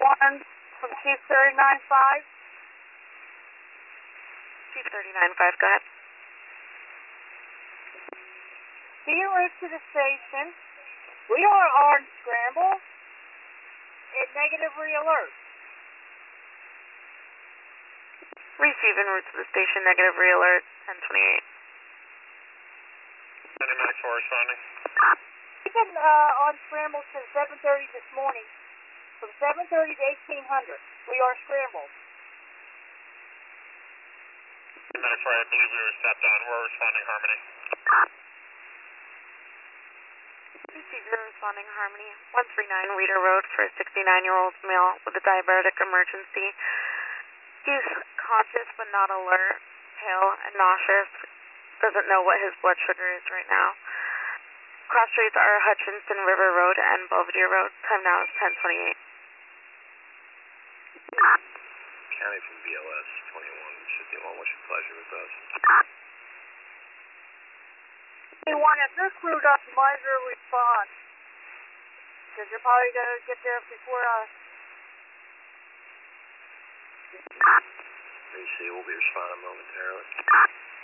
21 from Chief 395. Chief 395, go ahead. Be en route to the station. We are on scramble at negative re-alert. Receive en route to the station, negative re-alert, 1028. Medimax 4 responding. We've been on scramble since 7:30 this morning. From 7:30 to 1800. We are scrambled. Medimax 4, I believe we were stepped on. We're responding Harmony. Receive your responding Harmony, 139 Reader Road for a 69-year-old male with a diabetic emergency. He's conscious but not alert, pale and nauseous. Doesn't know what his blood sugar is right now. Cross streets are Hutchinson River Road and Belvedere Road. Time now is 1028. County from BLS 21 should be on with your pleasure with us. Hey, one, if you're crewed up, you might as well respond. Because you're probably going to get there before us. AC will be responding momentarily.